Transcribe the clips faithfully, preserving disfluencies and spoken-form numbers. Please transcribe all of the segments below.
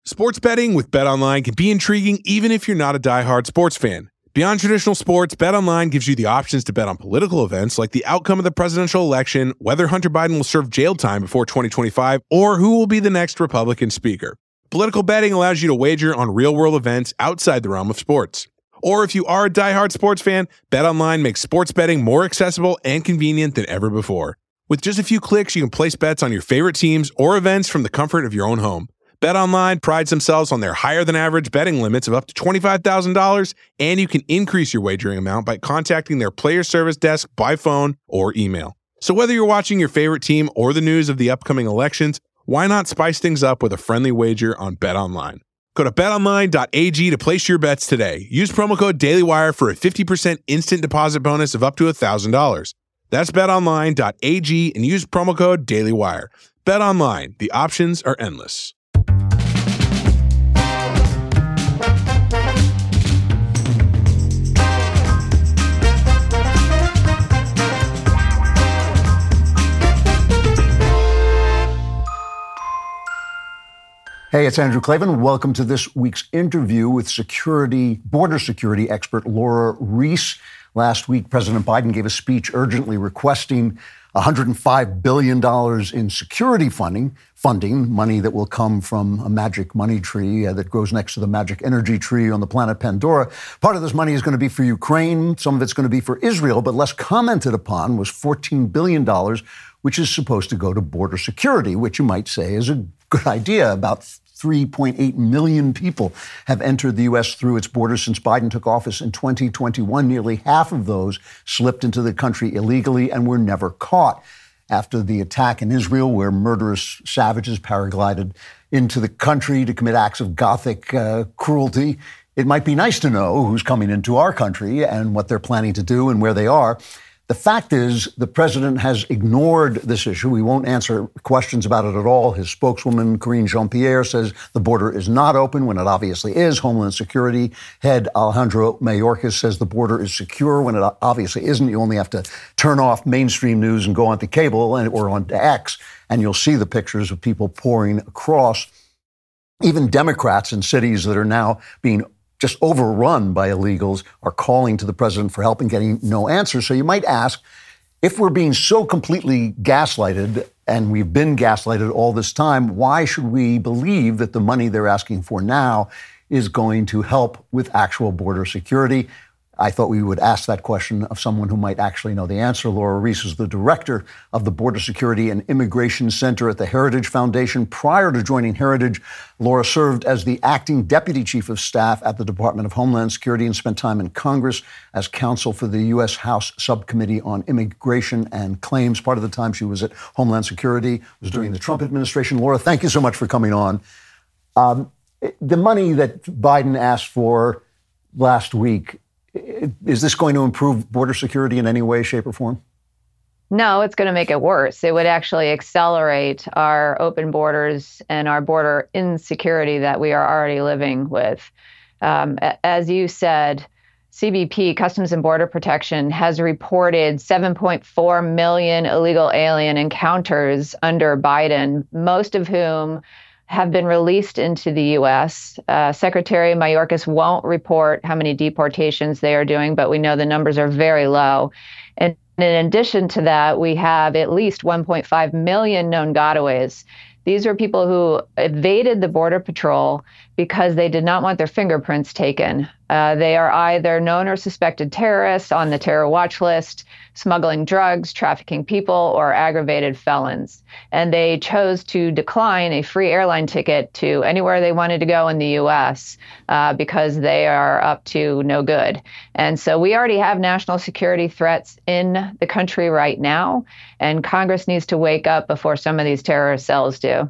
Sports betting with BetOnline can be intriguing even if you're not a diehard sports fan. Beyond traditional sports, BetOnline gives you the options to bet on political events like the outcome of the presidential election, whether Hunter Biden will serve jail time before twenty twenty-five, or who will be the next Republican speaker. Political betting allows you to wager on real-world events outside the realm of sports. Or if you are a diehard sports fan, BetOnline makes sports betting more accessible and convenient than ever before. With just a few clicks, you can place bets on your favorite teams or events from the comfort of your own home. BetOnline prides themselves on their higher-than-average betting limits of up to twenty-five thousand dollars, and you can increase your wagering amount by contacting their player service desk by phone or email. So whether you're watching your favorite team or the news of the upcoming elections, why not spice things up with a friendly wager on BetOnline? Go to bet online dot a g to place your bets today. Use promo code DailyWire for a fifty percent instant deposit bonus of up to one thousand dollars. That's bet online dot a g and use promo code DailyWire. BetOnline, the options are endless. Hey, it's Andrew Klavan. Welcome to this week's interview with security, border security expert Laura Reese. Last week, President Biden gave a speech urgently requesting one hundred five billion dollars in security funding, funding, money that will come from a magic money tree uh, that grows next to the magic energy tree on the planet Pandora. Part of this money is going to be for Ukraine. Some of it's going to be for Israel, but less commented upon was fourteen billion dollars, which is supposed to go to border security, which you might say is a good idea. About three point eight million people have entered the U S through its borders since Biden took office in twenty twenty-one. Nearly half of those slipped into the country illegally and were never caught. After the attack in Israel, where murderous savages paraglided into the country to commit acts of Gothic uh, cruelty, it might be nice to know who's coming into our country and what they're planning to do and where they are. The fact is, the president has ignored this issue. We won't answer questions about it at all. His spokeswoman, Karine Jean-Pierre, says the border is not open when it obviously is. Homeland Security head Alejandro Mayorkas says the border is secure when it obviously isn't. You only have to turn off mainstream news and go onto cable and, or onto X, and you'll see the pictures of people pouring across. Even Democrats in cities that are now being just overrun by illegals are calling to the president for help and getting no answer. So you might ask, if we're being so completely gaslighted, and we've been gaslighted all this time, why should we believe that the money they're asking for now is going to help with actual border security? I thought we would ask that question of someone who might actually know the answer. Laura Reese is the director of the Border Security and Immigration Center at the Heritage Foundation. Prior to joining Heritage, Laura served as the acting deputy chief of staff at the Department of Homeland Security and spent time in Congress as counsel for the U S House Subcommittee on Immigration and Claims. Part of the time she was at Homeland Security was during the Trump administration. Laura, thank you so much for coming on. Um, the money that Biden asked for last week, is this going to improve border security in any way, shape, or form? No, it's going to make it worse. It would actually accelerate our open borders and our border insecurity that we are already living with. Um, as you said, C B P, Customs and Border Protection, has reported seven point four million illegal alien encounters under Biden, most of whom have been released into the U S. Uh, Secretary Mayorkas won't report how many deportations they are doing, but we know the numbers are very low. And in addition to that, we have at least one point five million known gotaways. These are people who evaded the Border Patrol because they did not want their fingerprints taken. Uh, they are either known or suspected terrorists on the terror watch list, smuggling drugs, trafficking people, or aggravated felons. And they chose to decline a free airline ticket to anywhere they wanted to go in the U S uh, because they are up to no good. And so we already have national security threats in the country right now, and Congress needs to wake up before some of these terrorist cells do.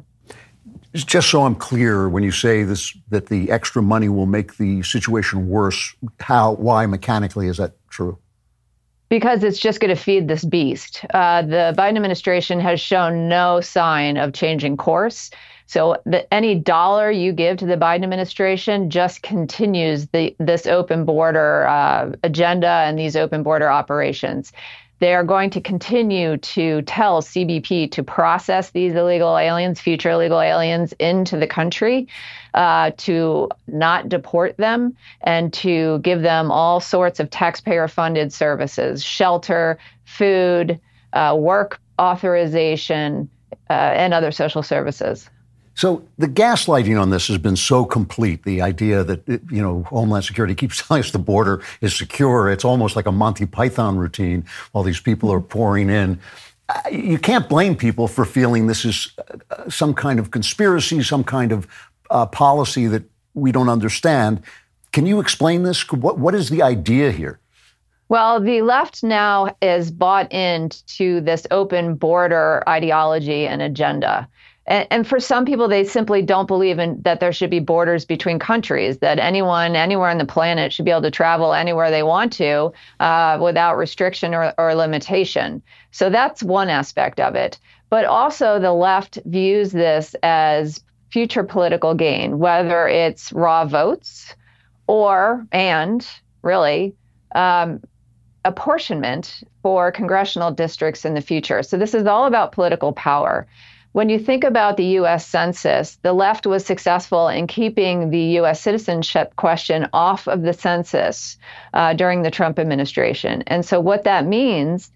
Just so I'm clear, when you say this, that the extra money will make the situation worse, how, why mechanically is that true? Because it's just going to feed this beast. Uh, the Biden administration has shown no sign of changing course. So the, any dollar you give to the Biden administration just continues the, this open border uh, agenda and these open border operations. They are going to continue to tell C B P to process these illegal aliens, future illegal aliens, into the country, uh, to not deport them, and to give them all sorts of taxpayer-funded services, shelter, food, uh, work authorization, uh, and other social services. So the gaslighting on this has been so complete. The idea that, you know, Homeland Security keeps telling us the border is secure. It's almost like a Monty Python routine while these people are pouring in. You can't blame people for feeling this is some kind of conspiracy, some kind of uh, policy that we don't understand. Can you explain this? What What is the idea here? Well, the left now is bought into this open border ideology and agenda. And, and for some people, they simply don't believe in that there should be borders between countries, that anyone anywhere on the planet should be able to travel anywhere they want to uh, without restriction or, or limitation. So that's one aspect of it. But also the left views this as future political gain, whether it's raw votes or, and really, um, apportionment for congressional districts in the future. So this is all about political power. When you think about the U S Census, the left was successful in keeping the U S citizenship question off of the census uh, during the Trump administration. And so what that means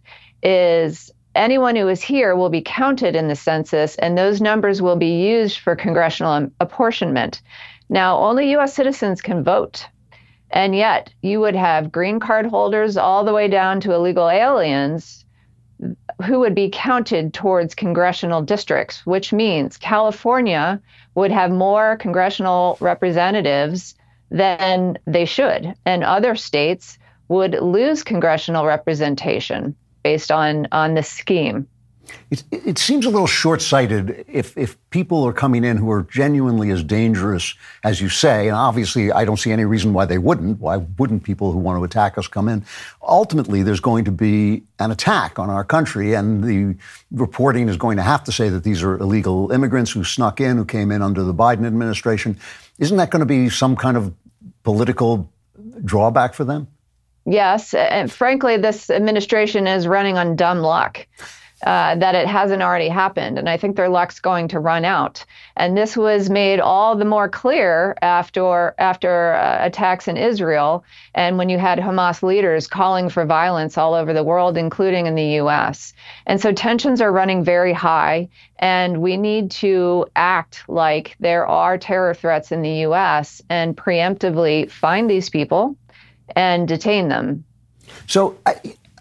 is anyone who is here will be counted in the census, and those numbers will be used for congressional apportionment. Now, only U S citizens can vote. And yet you would have green card holders all the way down to illegal aliens who would be counted towards congressional districts, which means California would have more congressional representatives than they should, and other states would lose congressional representation based on, on this scheme. It, it seems a little short-sighted if, if people are coming in who are genuinely as dangerous as you say, and obviously I don't see any reason why they wouldn't. Why wouldn't people who want to attack us come in? Ultimately, there's going to be an attack on our country, and the reporting is going to have to say that these are illegal immigrants who snuck in, who came in under the Biden administration. Isn't that going to be some kind of political drawback for them? Yes, and frankly, this administration is running on dumb luck. Uh, that it hasn't already happened. And I think their luck's going to run out. And this was made all the more clear after after uh, attacks in Israel, and when you had Hamas leaders calling for violence all over the world, including in the U S. And so tensions are running very high, and we need to act like there are terror threats in the U S and preemptively find these people and detain them. So I,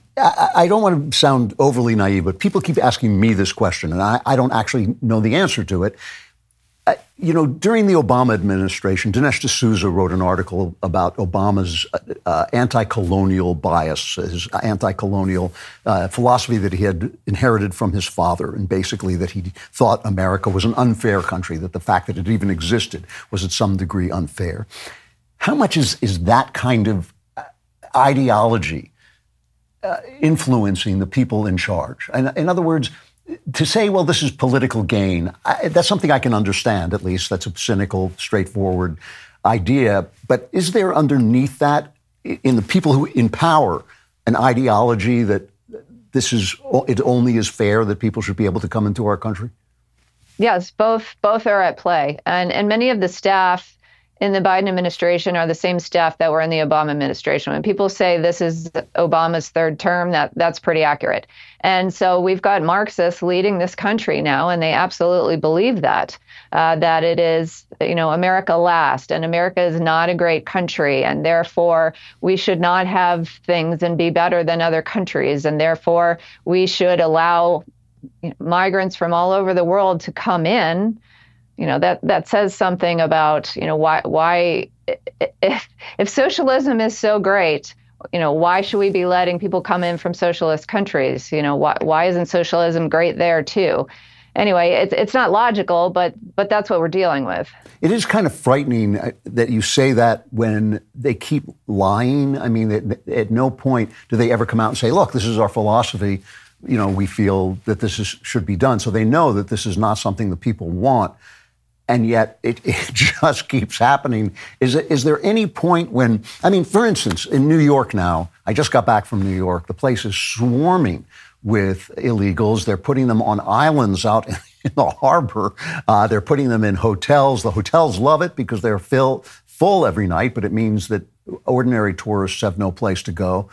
I don't want to sound overly naive, but people keep asking me this question, and I, I don't actually know the answer to it. Uh, you know, during the Obama administration, Dinesh D'Souza wrote an article about Obama's uh, anti-colonial bias, his anti-colonial uh, philosophy that he had inherited from his father, and basically that he thought America was an unfair country, that the fact that it even existed was at some degree unfair. How much is, is that kind of ideology Uh, influencing the people in charge? And in other words, to say, well, this is political gain, I, that's something I can understand, at least. That's a cynical, straightforward idea. But is there underneath that, in the people who in power, an ideology that this is, it only is fair that people should be able to come into our country? Yes, both both are at play. And, and many of the staff in the Biden administration are the same staff that were in the Obama administration. When people say this is Obama's third term, that that's pretty accurate. And so we've got Marxists leading this country now, and they absolutely believe that, uh, that it is, you know, America last, and America is not a great country, and therefore we should not have things and be better than other countries, and therefore we should allow, you know, migrants from all over the world to come in. You know, that, that says something about, you know, why, why if, if socialism is so great, you know, why should we be letting people come in from socialist countries? You know, why, why isn't socialism great there too? Anyway, it's it's not logical, but but that's what we're dealing with. It is kind of frightening that you say that when they keep lying. I mean, at, at no point do they ever come out and say, look, this is our philosophy. You know, we feel that this is, should be done. So they know that this is not something that people want. and yet it, it just keeps happening. Is, it, is there any point when, I mean, for instance, in New York now, I just got back from New York, the place is swarming with illegals. They're putting them on islands out in the harbor. Uh, they're putting them in hotels. The hotels love it because they're fill, full every night, but it means that ordinary tourists have no place to go.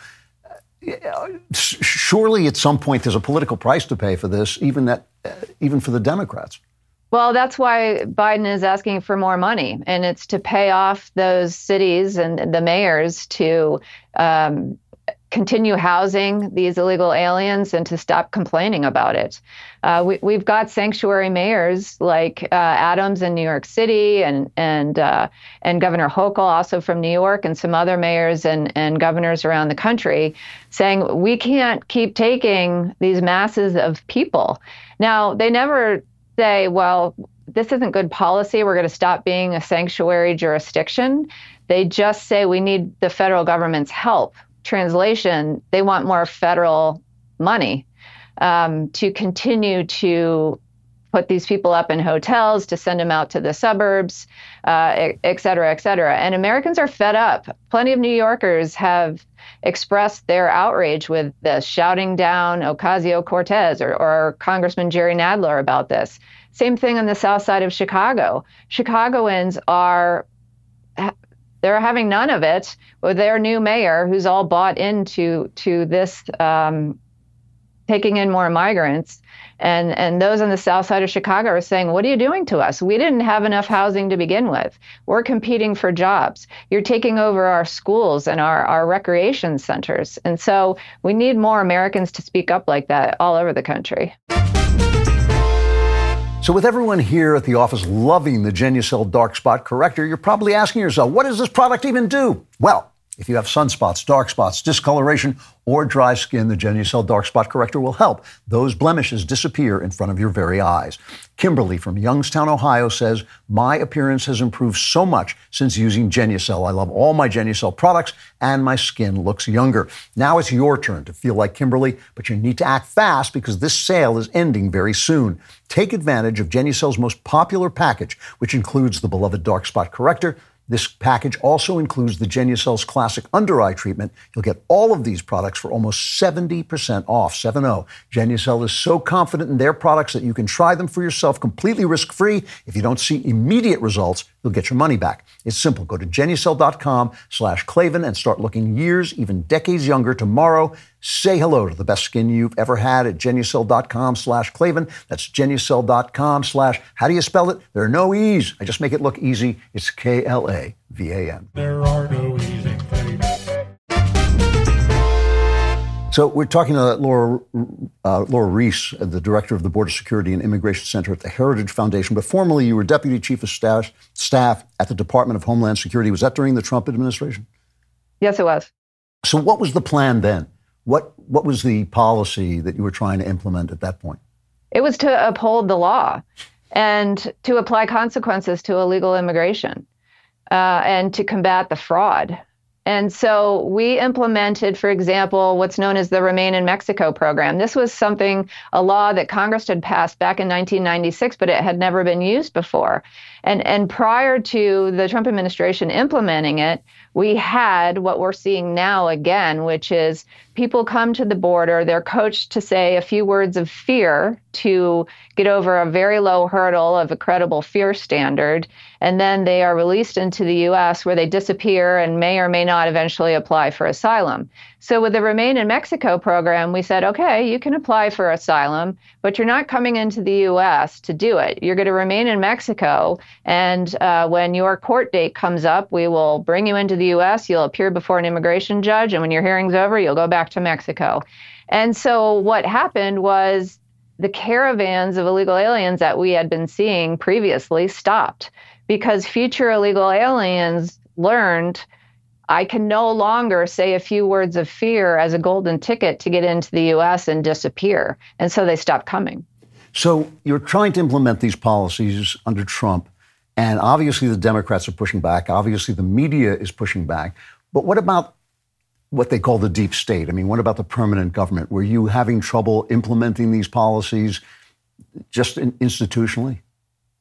Surely at some point there's a political price to pay for this, even that, uh, even for the Democrats. Well, that's why Biden is asking for more money, and it's to pay off those cities and the mayors to um, continue housing these illegal aliens and to stop complaining about it. Uh, we, we've got sanctuary mayors like uh, Adams in New York City and and uh, and Governor Hochul also from New York, and some other mayors and, and governors around the country saying we can't keep taking these masses of people. Now, they never say, well, this isn't good policy, we're going to stop being a sanctuary jurisdiction. They just say we need the federal government's help. Translation, they want more federal money um, to continue to put these people up in hotels, to send them out to the suburbs, uh, et cetera, et cetera. And Americans are fed up. Plenty of New Yorkers have expressed their outrage with this, shouting down Ocasio-Cortez or, or Congressman Jerry Nadler about this. Same thing on the south side of Chicago. Chicagoans are, they're having none of it with their new mayor, who's all bought into to this um, taking in more migrants. And, and those on the south side of Chicago are saying, what are you doing to us? We didn't have enough housing to begin with. We're competing for jobs. You're taking over our schools and our, our recreation centers. And so we need more Americans to speak up like that all over the country. So with everyone here at the office loving the Genucel Dark Spot Corrector, you're probably asking yourself, what does this product even do? Well, if you have sunspots, dark spots, discoloration, or dry skin, the Genucel Dark Spot Corrector will help those blemishes disappear in front of your very eyes. Kimberly from Youngstown, Ohio says, my appearance has improved so much since using Genucel. I love all my Genucel products, and my skin looks younger. Now it's your turn to feel like Kimberly, but you need to act fast because this sale is ending very soon. Take advantage of Genucel's most popular package, which includes the beloved Dark Spot Corrector. This package also includes the Genucel's classic under eye treatment. You'll get all of these products for almost seventy percent off, seven oh. Genucel is so confident in their products that you can try them for yourself completely risk-free. If you don't see immediate results, you'll get your money back. It's simple. Go to Genucel.com slash Klavan and start looking years, even decades younger tomorrow. Say hello to the best skin you've ever had at Genucel.com slash Klavan. That's Genucel.com slash, how do you spell it? There are no E's. I just make it look easy. It's K L A V A N. There are no E's in Klavan. So we're talking to Laura, uh, Laura Reese, the director of the Border Security and Immigration Center at the Heritage Foundation. But formerly, you were deputy chief of staff, staff at the Department of Homeland Security. Was that during the Trump administration? Yes, it was. So what was the plan then? What what was the policy that you were trying to implement at that point? It was to uphold the law and to apply consequences to illegal immigration uh, and to combat the fraud. And so we implemented, for example, what's known as the Remain in Mexico program. This was something, a law that Congress had passed back in nineteen ninety-six, but it had never been used before. And, and prior to the Trump administration implementing it, we had what we're seeing now again, which is people come to the border, they're coached to say a few words of fear to get over a very low hurdle of a credible fear standard, and then they are released into the U S where they disappear and may or may not eventually apply for asylum. So with the Remain in Mexico program, we said, okay, you can apply for asylum, but you're not coming into the U S to do it. You're going to remain in Mexico, and uh, when your court date comes up, we will bring you into the U S, you'll appear before an immigration judge, and when your hearing's over, you'll go back to Mexico. And so what happened was the caravans of illegal aliens that we had been seeing previously stopped because future illegal aliens learned I can no longer say a few words of fear as a golden ticket to get into the U S and disappear. And so they stopped coming. So you're trying to implement these policies under Trump, and obviously the Democrats are pushing back. Obviously the media is pushing back. But what about what they call the deep state? I mean, what about the permanent government? Were you having trouble implementing these policies just in, institutionally?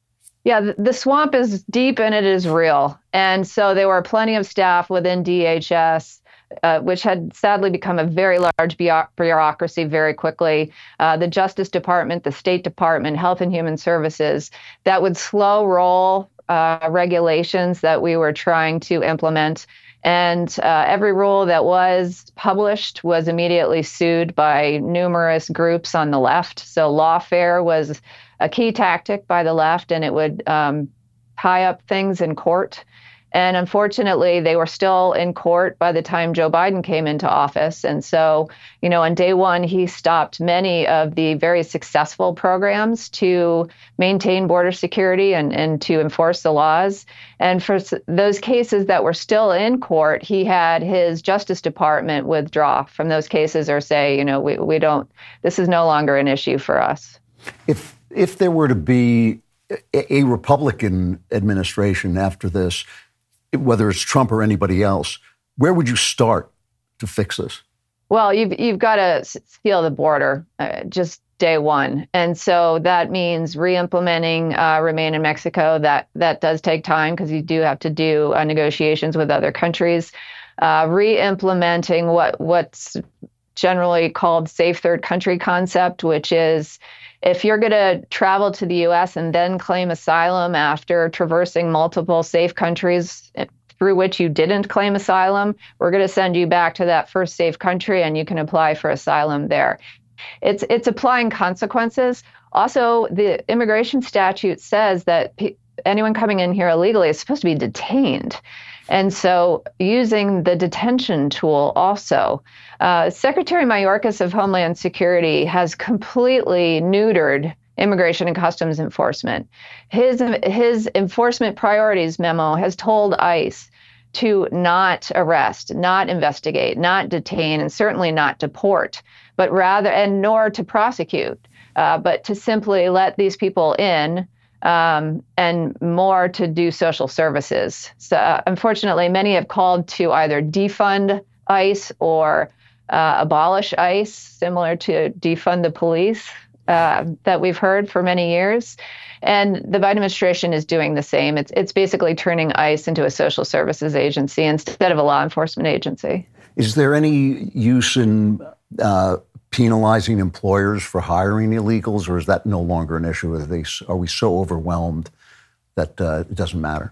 Yeah, the, the swamp is deep and it is real. And so there were plenty of staff within D H S, uh, which had sadly become a very large bureaucracy very quickly. Uh, the Justice Department, the State Department, Health and Human Services, that would slow roll uh, regulations that we were trying to implement. And uh, every rule that was published was immediately sued by numerous groups on the left. So lawfare was a key tactic by the left, and it would um, tie up things in court. And unfortunately, they were still in court by the time Joe Biden came into office. And so, you know, on day one, he stopped many of the very successful programs to maintain border security and, and to enforce the laws. And for those cases that were still in court, he had his Justice Department withdraw from those cases or say, you know, we, we don't, this is no longer an issue for us. If if there were to be a, a Republican administration after this, whether it's Trump or anybody else, where would you start to fix this? Well, you've you've got to seal the border uh, just day one, and so that means re-implementing uh, Remain in Mexico. That that does take time because you do have to do uh, negotiations with other countries. Uh, re-implementing what what's generally called safe third country concept, which is if you're going to travel to the U S and then claim asylum after traversing multiple safe countries through which you didn't claim asylum, we're going to send you back to that first safe country and you can apply for asylum there. It's it's applying consequences. Also, the immigration statute says that pe- anyone coming in here illegally is supposed to be detained. And so using the detention tool also. Uh, Secretary Mayorkas of Homeland Security has completely neutered immigration and customs enforcement. His, his enforcement priorities memo has told ICE to not arrest, not investigate, not detain, and certainly not deport, but rather, and nor to prosecute, uh, but to simply let these people in. Um, and more to do social services. So uh, unfortunately, many have called to either defund ICE or uh, abolish ICE, similar to defund the police uh, that we've heard for many years. And the Biden administration is doing the same. It's it's basically turning ICE into a social services agency instead of a law enforcement agency. Is there any use in uh, penalizing employers for hiring illegals, or is that no longer an issue? Are, they, are we so overwhelmed that uh, it doesn't matter?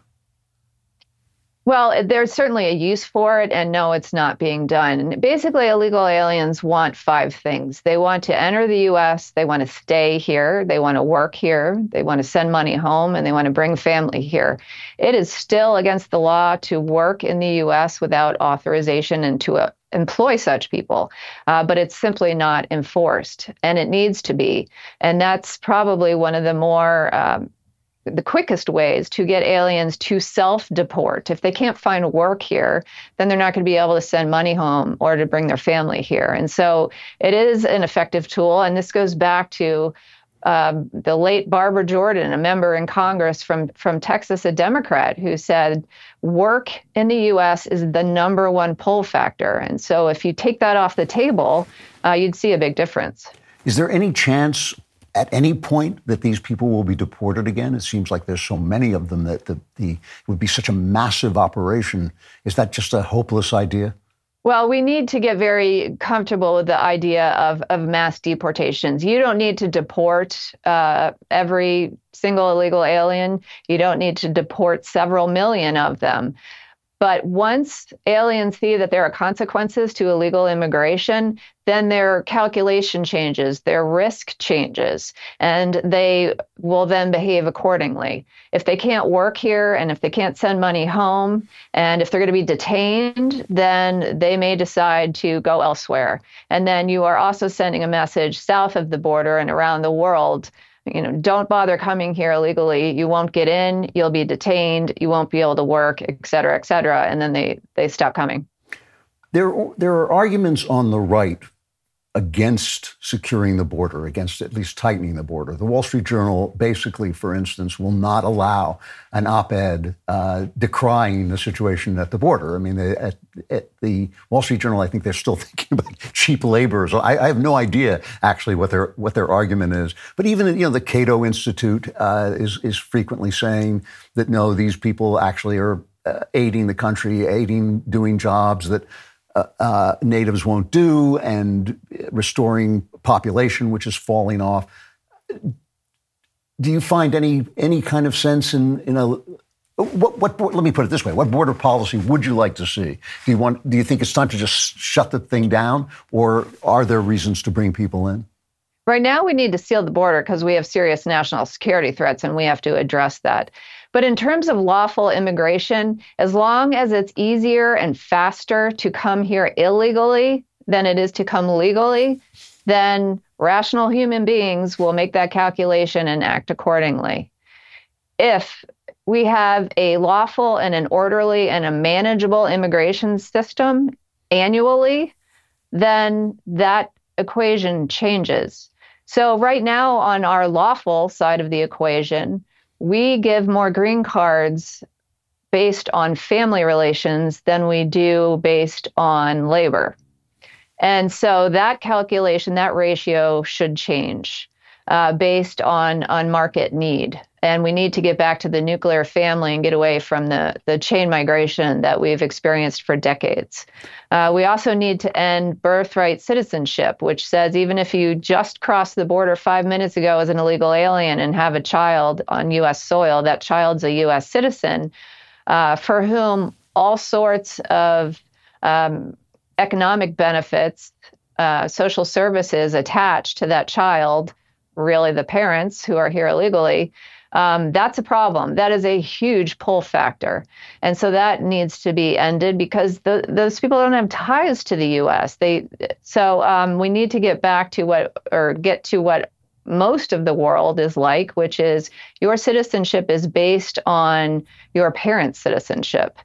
Well, there's certainly a use for it, and no, it's not being done. Basically, illegal aliens want five things. They want to enter the U S, they want to stay here, they want to work here, they want to send money home, and they want to bring family here. It is still against the law to work in the U S without authorization and to uh, employ such people, uh, but it's simply not enforced, and it needs to be. And that's probably one of the more um, the quickest ways to get aliens to self-deport. If they can't find work here, then they're not going to be able to send money home or to bring their family here. And so it is an effective tool. And this goes back to um, the late Barbara Jordan, a member in Congress from, from Texas, a Democrat, who said work in the U S is the number one pull factor. And so if you take that off the table, uh, you'd see a big difference. Is there any chance at any point that these people will be deported again? It seems like there's so many of them that the, the it would be such a massive operation. Is that just a hopeless idea? Well, we need to get very comfortable with the idea of, of mass deportations. You don't need to deport uh, every single illegal alien. You don't need to deport several million of them. But once aliens see that there are consequences to illegal immigration, then their calculation changes, their risk changes, and they will then behave accordingly. If they can't work here and if they can't send money home and if they're going to be detained, then they may decide to go elsewhere. And then you are also sending a message south of the border and around the world. You know, don't bother coming here illegally. You won't get in. You'll be detained. You won't be able to work, et cetera, et cetera. And then they, they stop coming. There, there are arguments on the right against securing the border, against at least tightening the border. The Wall Street Journal basically, for instance, will not allow an op-ed uh, decrying the situation at the border. I mean, they, at, at the Wall Street Journal, I think they're still thinking about cheap labor. So I, I have no idea actually what their what their argument is. But even you know the Cato Institute uh, is is frequently saying that no, these people actually are uh, aiding the country, aiding doing jobs that Uh, uh, natives won't do, and restoring population which is falling off. Do you find any any kind of sense in in a what, what let me put it this way: what border policy would you like to see? Do you want? Do you think it's time to just shut the thing down, or are there reasons to bring people in? Right now, we need to seal the border because we have serious national security threats, and we have to address that. But in terms of lawful immigration, as long as it's easier and faster to come here illegally than it is to come legally, then rational human beings will make that calculation and act accordingly. If we have a lawful and an orderly and a manageable immigration system annually, then that equation changes. So right now on our lawful side of the equation, we give more green cards based on family relations than we do based on labor. And so that calculation, that ratio should change uh, based on, on market need. And we need to get back to the nuclear family and get away from the, the chain migration that we've experienced for decades. Uh, we also need to end birthright citizenship, which says even if you just crossed the border five minutes ago as an illegal alien and have a child on U S soil, that child's a U S citizen uh, for whom all sorts of um, economic benefits, uh, social services attached to that child, really the parents who are here illegally, Um, that's a problem. That is a huge pull factor. And so that needs to be ended because the, those people don't have ties to the U S. They, so um, we need to get back to what, or get to what most of the world is like, which is your citizenship is based on your parents' citizenship.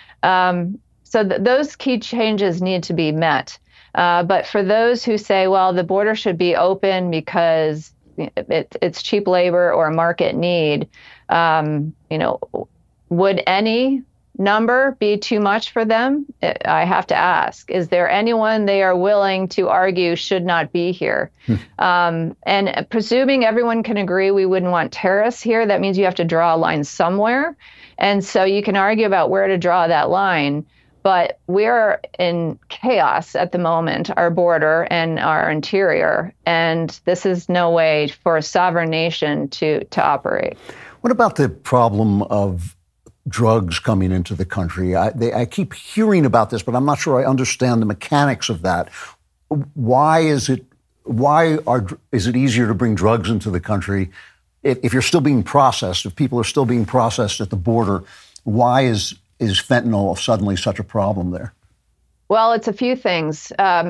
Um, so th- those key changes need to be met. Uh, but for those who say, well, the border should be open because It, it's cheap labor or market need. Um, you know, would any number be too much for them? I have to ask, is there anyone they are willing to argue should not be here? Hmm. Um, and presuming everyone can agree we wouldn't want terrorists here, that means you have to draw a line somewhere. And so you can argue about where to draw that line. But we're in chaos at the moment, our border and our interior, and this is no way for a sovereign nation to, to operate. What about the problem of drugs coming into the country? I, they, I keep hearing about this, but I'm not sure I understand the mechanics of that. Why is it? Why are is it easier to bring drugs into the country if, if you're still being processed? If people are still being processed at the border, why is Is fentanyl suddenly such a problem there? Well, it's a few things. Um,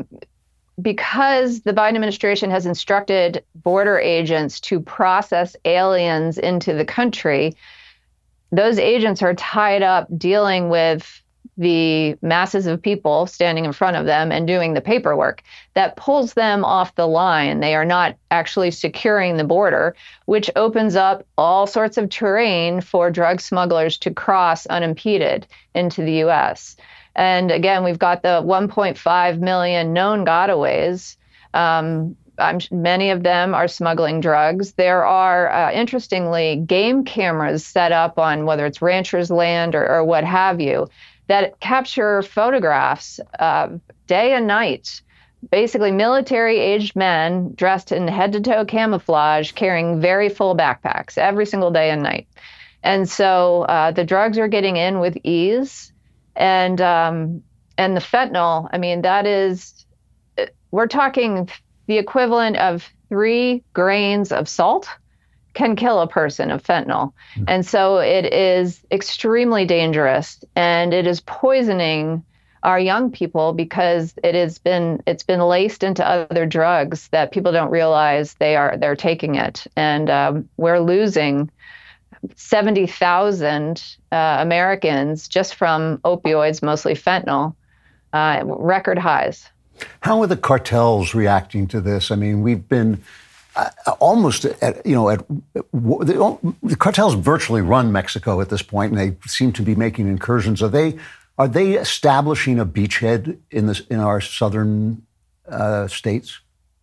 because the Biden administration has instructed border agents to process aliens into the country, those agents are tied up dealing with the masses of people standing in front of them and doing the paperwork. That pulls them off the line. They are not actually securing the border, which opens up all sorts of terrain for drug smugglers to cross unimpeded into the U S. And again, we've got the one point five million known gotaways. Um, I'm, many of them are smuggling drugs. There are, uh, interestingly, game cameras set up on whether it's ranchers' land or, or what have you, that capture photographs uh, day and night, basically military-aged men dressed in head-to-toe camouflage, carrying very full backpacks every single day and night. And so uh, the drugs are getting in with ease. And um, and the fentanyl, I mean, that is, we're talking the equivalent of three grains of salt can kill a person of fentanyl. Mm. And so it is extremely dangerous, and it is poisoning our young people because it has been it's been laced into other drugs that people don't realize they are they're taking it. And um, we're losing seventy thousand uh, Americans just from opioids, mostly fentanyl, uh, record highs. How are the cartels reacting to this? I mean, we've been uh, almost at, you know, at the, the cartels virtually run Mexico at this point, and they seem to be making incursions. Are they are they establishing a beachhead in this in our southern uh, states?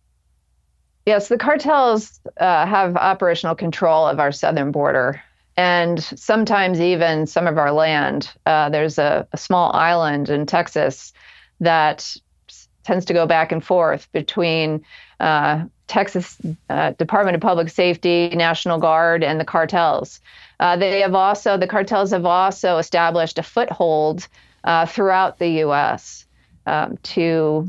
Yes, the cartels uh, have operational control of our southern border, and sometimes even some of our land. Uh, there's a, a small island in Texas that tends to go back and forth between uh, Texas uh, Department of Public Safety, National Guard, and the cartels. Uh, they have also, the cartels have also established a foothold uh, throughout the U S um, to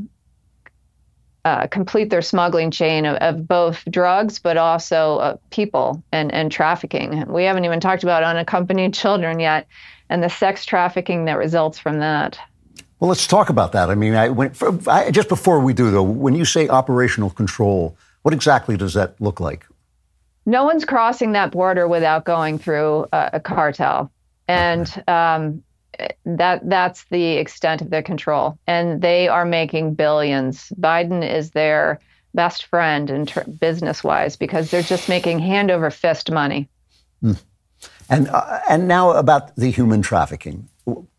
uh, complete their smuggling chain of, of both drugs, but also uh, people and, and trafficking. We haven't even talked about unaccompanied children yet, and the sex trafficking that results from that. Well, let's talk about that. I mean, I, when, for, I, just before we do, though, when you say operational control, what exactly does that look like? No one's crossing that border without going through a, a cartel. And um, that that's the extent of their control. And they are making billions. Biden is their best friend in ter- business-wise because they're just making hand-over-fist money. Mm. And, uh, and now about the human trafficking.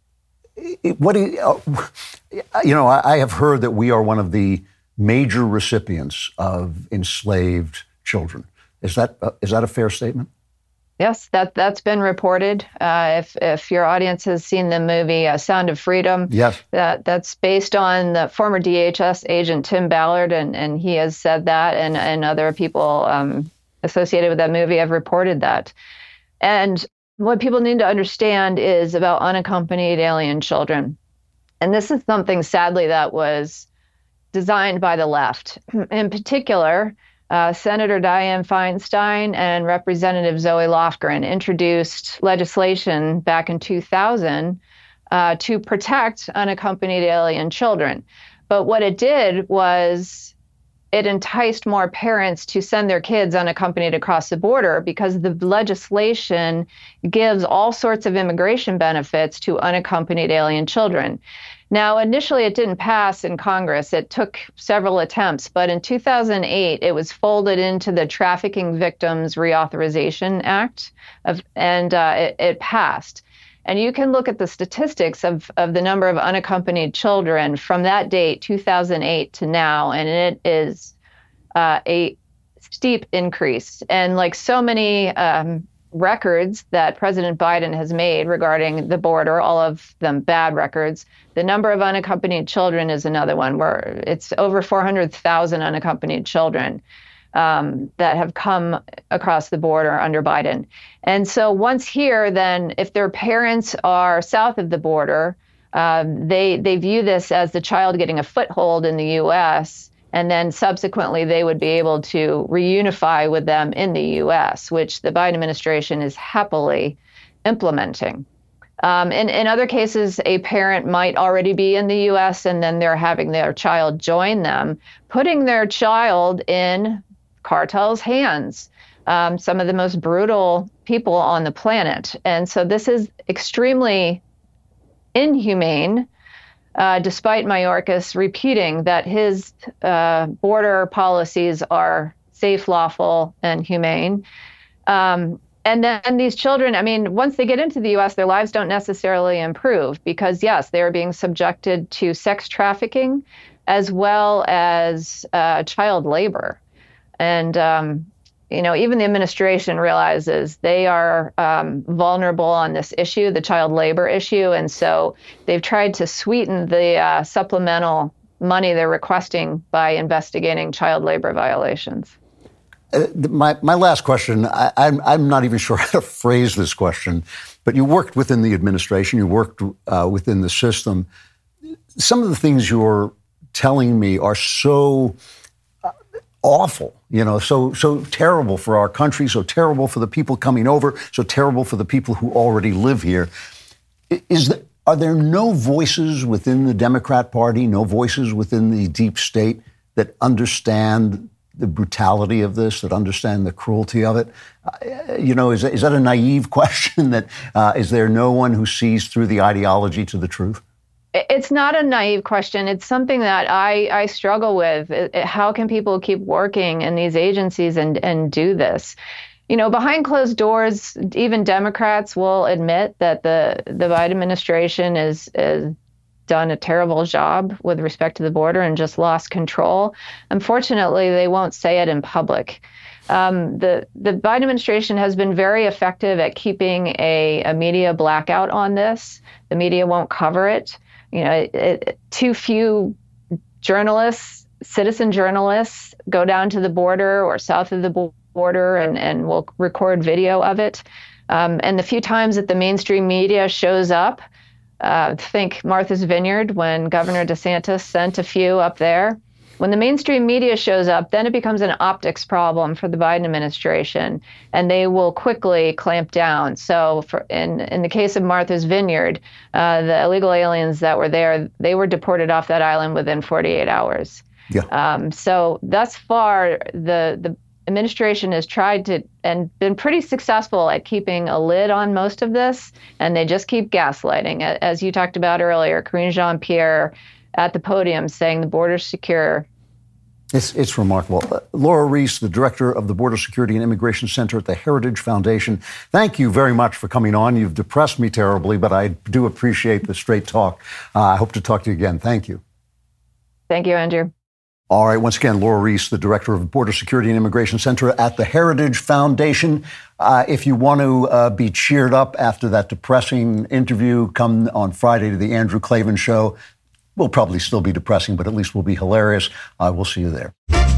What do you, uh, you know, I, I have heard that we are one of the major recipients of enslaved children. Is that uh, is that a fair statement? Yes, that that's been reported. Uh, if if your audience has seen the movie uh, Sound of Freedom, yes, that that's based on the former D H S agent Tim Ballard, and, and he has said that, and and other people um, associated with that movie have reported that, and. What people need to understand is about unaccompanied alien children. And this is something, sadly, that was designed by the left. In particular, uh, Senator Dianne Feinstein and Representative Zoe Lofgren introduced legislation back in two thousand uh, to protect unaccompanied alien children. But what it did was it enticed more parents to send their kids unaccompanied across the border because the legislation gives all sorts of immigration benefits to unaccompanied alien children. Now, initially, it didn't pass in Congress. It took several attempts, but in two thousand eight, it was folded into the Trafficking Victims Reauthorization Act, of, and uh, it, it passed. And you can look at the statistics of, of the number of unaccompanied children from that date, two thousand eight, to now, and it is uh, a steep increase. And like so many um, records that President Biden has made regarding the border, all of them bad records, the number of unaccompanied children is another one where it's over four hundred thousand unaccompanied children. Um, that have come across the border under Biden. And so once here, then if their parents are south of the border, um, they they view this as the child getting a foothold in the U S, and then subsequently they would be able to reunify with them in the U S, which the Biden administration is happily implementing. Um, in, in other cases, a parent might already be in the U S and then they're having their child join them, putting their child in cartels' hands, um, some of the most brutal people on the planet. And so this is extremely inhumane, uh, despite Mayorkas repeating that his uh, border policies are safe, lawful, and humane. Um, and then these children, I mean, once they get into the U S, their lives don't necessarily improve because, yes, they're being subjected to sex trafficking as well as uh, child labor. And, um, you know, even the administration realizes they are um, vulnerable on this issue, the child labor issue. And so they've tried to sweeten the uh, supplemental money they're requesting by investigating child labor violations. Uh, my, my last question, I, I'm, I'm not even sure how to phrase this question, but you worked within the administration, you worked uh, within the system. Some of the things you're telling me are so awful, you know, so so terrible for our country, so terrible for the people coming over, so terrible for the people who already live here. Is there, are there no voices within the Democrat Party, no voices within the deep state that understand the brutality of this, that understand the cruelty of it? Uh, you know, is, is that a naive question that uh, is there no one who sees through the ideology to the truth? It's not a naive question. It's something that I, I struggle with. It, it, how can people keep working in these agencies and, and do this? You know, behind closed doors, even Democrats will admit that the, the Biden administration is, is done a terrible job with respect to the border and just lost control. Unfortunately, they won't say it in public. Um, the, the Biden administration has been very effective at keeping a, a media blackout on this. The media won't cover it. You know, it, it, too few journalists, citizen journalists, go down to the border or south of the border and, and will record video of it. Um, and the few times that the mainstream media shows up, uh, think Martha's Vineyard when Governor DeSantis sent a few up there. When the mainstream media shows up, then it becomes an optics problem for the Biden administration, and they will quickly clamp down. So for, in, in the case of Martha's Vineyard, uh, the illegal aliens that were there, they were deported off that island within forty-eight hours. Yeah. Um, so thus far, the, the administration has tried to and been pretty successful at keeping a lid on most of this, and they just keep gaslighting. As you talked about earlier, Karine Jean-Pierre at the podium saying the border's secure. It's, it's remarkable. Uh, Laura Reese, the director of the Border Security and Immigration Center at the Heritage Foundation, thank you very much for coming on. You've depressed me terribly, but I do appreciate the straight talk. Uh, I hope to talk to you again. Thank you. Thank you, Andrew. All right. Once again, Laura Reese, the director of the Border Security and Immigration Center at the Heritage Foundation. Uh, if you want to uh, be cheered up after that depressing interview, come on Friday to the Andrew Klavan Show. We'll probably still be depressing, but at least we'll be hilarious. Uh, we'll see you there.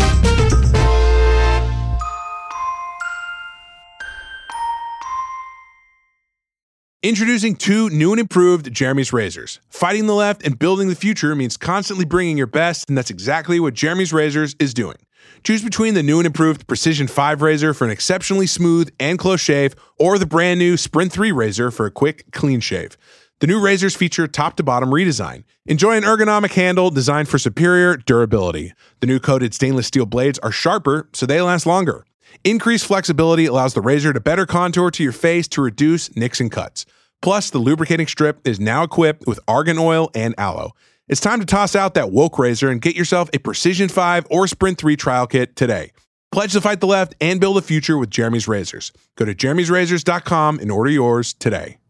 Introducing two new and improved Jeremy's Razors. Fighting the left and building the future means constantly bringing your best, and that's exactly what Jeremy's Razors is doing. Choose between the new and improved Precision five razor for an exceptionally smooth and close shave, or the brand new Sprint three razor for a quick, clean shave. The new razors feature top-to-bottom redesign. Enjoy an ergonomic handle designed for superior durability. The new coated stainless steel blades are sharper, so they last longer. Increased flexibility allows the razor to better contour to your face to reduce nicks and cuts. Plus, the lubricating strip is now equipped with argan oil and aloe. It's time to toss out that woke razor and get yourself a Precision five or Sprint three trial kit today. Pledge to fight the left and build a future with Jeremy's Razors. Go to jeremy's razors dot com and order yours today.